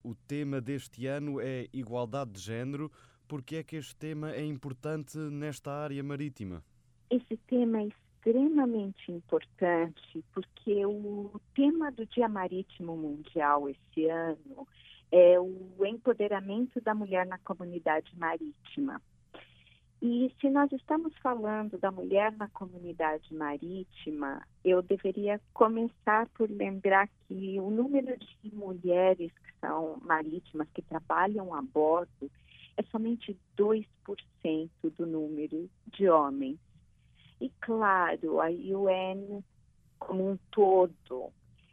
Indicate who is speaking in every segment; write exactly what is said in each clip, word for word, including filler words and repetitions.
Speaker 1: O tema deste ano é igualdade de género. Por que é que este tema é importante nesta área marítima?
Speaker 2: Esse tema é extremamente importante porque o tema do Dia Marítimo Mundial esse ano é o empoderamento da mulher na comunidade marítima. E se nós estamos falando da mulher na comunidade marítima, eu deveria começar por lembrar que o número de mulheres que são marítimas, que trabalham a bordo, é somente dois por cento do número de homens. E, claro, a U N, como um todo,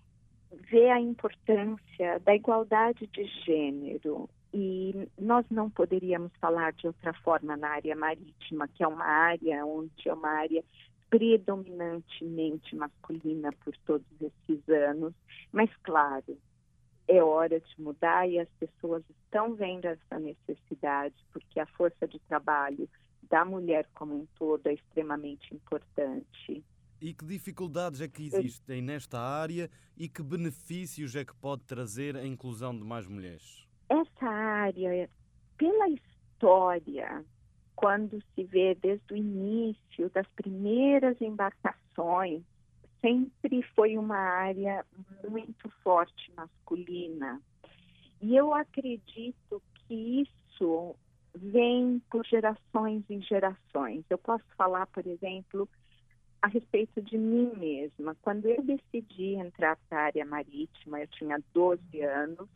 Speaker 2: vê a importância da igualdade de gênero. E nós não poderíamos falar de outra forma na área marítima, que é uma área onde é uma área predominantemente masculina por todos esses anos. Mas, claro, é hora de mudar e as pessoas estão vendo essa necessidade, porque a força de trabalho da mulher como um todo é extremamente importante.
Speaker 1: E que dificuldades é que existem nesta área e que benefícios é que pode trazer a inclusão de mais mulheres?
Speaker 2: Essa área, pela história, quando se vê desde o início das primeiras embarcações, sempre foi uma área muito forte masculina. E eu acredito que isso vem por gerações em gerações. Eu posso falar, por exemplo, a respeito de mim mesma. Quando eu decidi entrar para a área marítima, eu tinha doze anos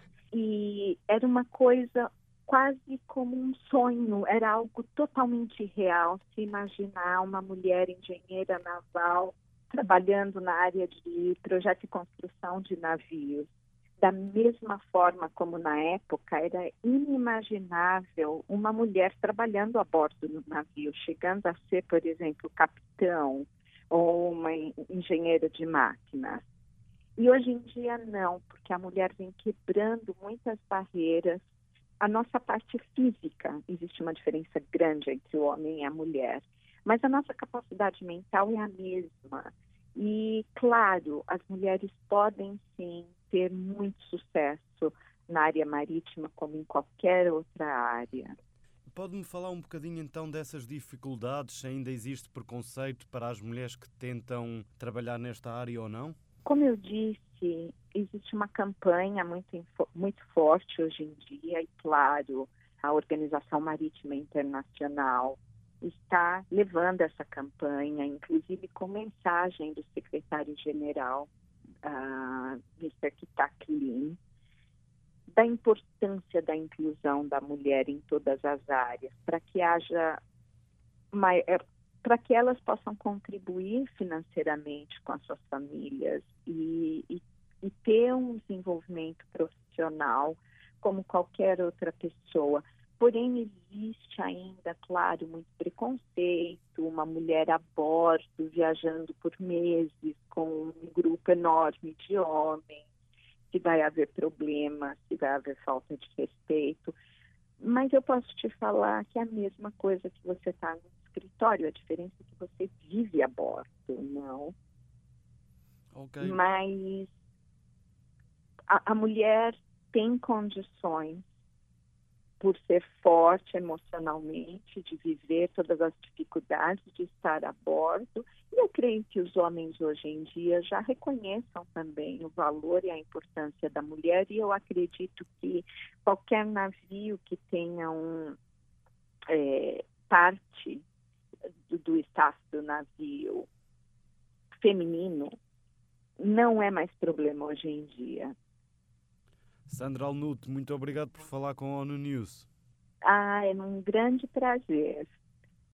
Speaker 2: e era uma coisa quase como um sonho, era algo totalmente real se imaginar uma mulher engenheira naval trabalhando na área de projeto e construção de navios. Da mesma forma como na época era inimaginável uma mulher trabalhando a bordo do navio, chegando a ser, por exemplo, capitão ou uma engenheira de máquinas. E hoje em dia não, porque a mulher vem quebrando muitas barreiras. A nossa parte física, existe uma diferença grande entre o homem e a mulher, mas a nossa capacidade mental é a mesma. E, claro, as mulheres podem sim ter muito sucesso na área marítima, como em qualquer outra área.
Speaker 1: Pode-me falar um bocadinho então dessas dificuldades, se ainda existe preconceito para as mulheres que tentam trabalhar nesta área ou não?
Speaker 2: Como eu disse, existe uma campanha muito, muito forte hoje em dia e, claro, a Organização Marítima Internacional está levando essa campanha, inclusive com mensagem do secretário-geral, uh, mister Kitaklin, da importância da inclusão da mulher em todas as áreas, para que haja maior, para que elas possam contribuir financeiramente com as suas famílias e, e, e ter um desenvolvimento profissional como qualquer outra pessoa. Porém, existe ainda, claro, muito preconceito, uma mulher a bordo, viajando por meses com um grupo enorme de homens, se vai haver problemas, se vai haver falta de respeito. Mas eu posso te falar que é a mesma coisa que você está no escritório, a diferença é que você vive a bordo, não?
Speaker 1: Ok.
Speaker 2: Mas a, a mulher tem condições, por ser forte emocionalmente, de viver todas as dificuldades de estar a bordo. E eu creio que os homens hoje em dia já reconheçam também o valor e a importância da mulher, e eu acredito que qualquer navio que tenha um, é, parte do, do staff do navio feminino não é mais problema hoje em dia.
Speaker 1: Sandra Alnut, muito obrigado por falar com a ONU News.
Speaker 2: Ah, é um grande prazer.